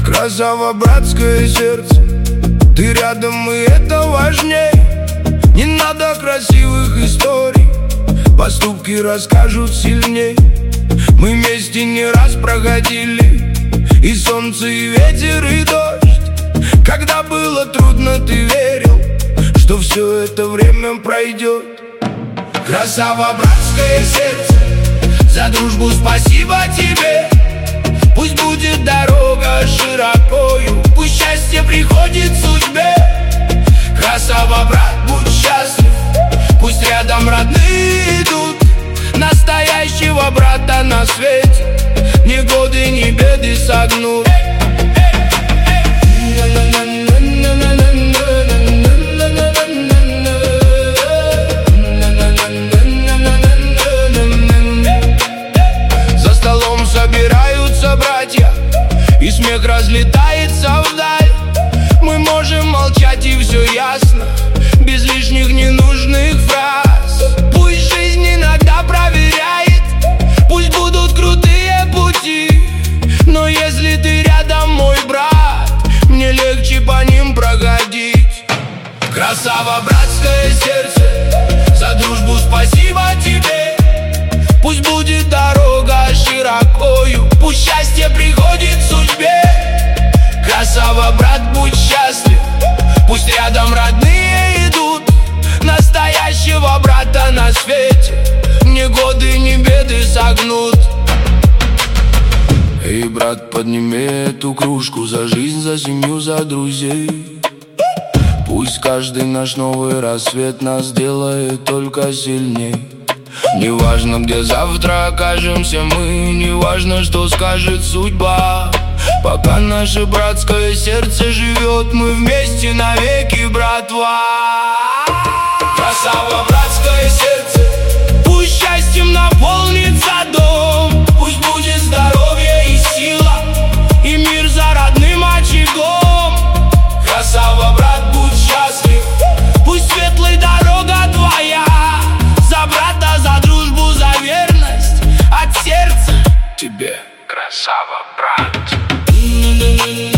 Красава, братское сердце, ты рядом, и это важней. Не надо красивых историй, поступки расскажут сильней. Мы вместе не раз проходили и солнце, и ветер, и дождь. Когда было трудно, ты верил, что все это время пройдет. Красава, братское сердце, за дружбу спасибо тебе. Пусть будет дорога широкою, пусть счастье приходит судьбе. Красава, брат, будь счастлив, пусть рядом родные идут. Настоящего брата на свете ни годы, ни беды согнут. За столом собираются братья, и смех разлетается вдаль. Мы можем молчать, и все ясно, без лишних ненужных фраз. Пусть жизнь иногда проверяет, пусть будут крутые пути, но если ты рядом, мой брат, мне легче по ним проходить. Красава, братское сердце, за дружбу спасибо тебе. Пусть будет дорога широкою, пусть счастье приходит судьбе. Красава, брат, будь счастлив, пусть рядом родные идут. Настоящего брата на свете ни годы, ни беды согнут. Эй, брат, подними эту кружку за жизнь, за семью, за друзей. Пусть каждый наш новый рассвет нас делает только сильней. Неважно, где завтра окажемся мы, неважно, что скажет судьба. Пока наше братское сердце живет, мы вместе навеки, братва. Красава, братское сердце, пусть счастьем наполнится дом. Пусть будет здоровье и сила, и мир за родным очагом. Красава, брат, будь счастлив, пусть светлой дорога твоя. За брата, за дружбу, за верность от сердца тебе. Красава, брат.